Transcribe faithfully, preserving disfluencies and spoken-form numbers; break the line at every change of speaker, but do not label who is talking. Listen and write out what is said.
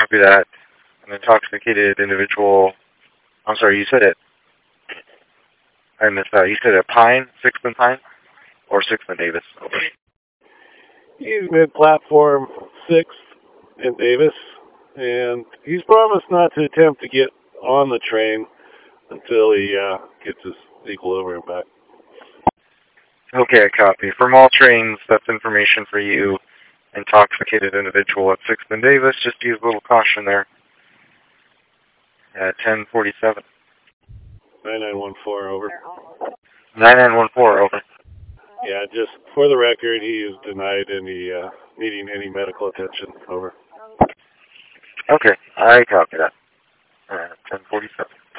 Copy that. An intoxicated individual. I'm sorry, you said it. I missed that. You said it Pine, sixth and Pine, or sixth and Davis. Over.
He's mid-platform sixth in Davis, and he's promised not to attempt to get on the train until he uh, gets his equilibrium back.
Okay, copy. From all trains, that's information for you. Intoxicated individual at sixth and Davis. Just use a little caution there. At ten forty-seven.
nine nine one four, over.
nine nine one four, over.
Yeah, just for the record, he is denied any uh, needing any medical attention, over.
Okay, I copy that. Uh, ten forty-seven.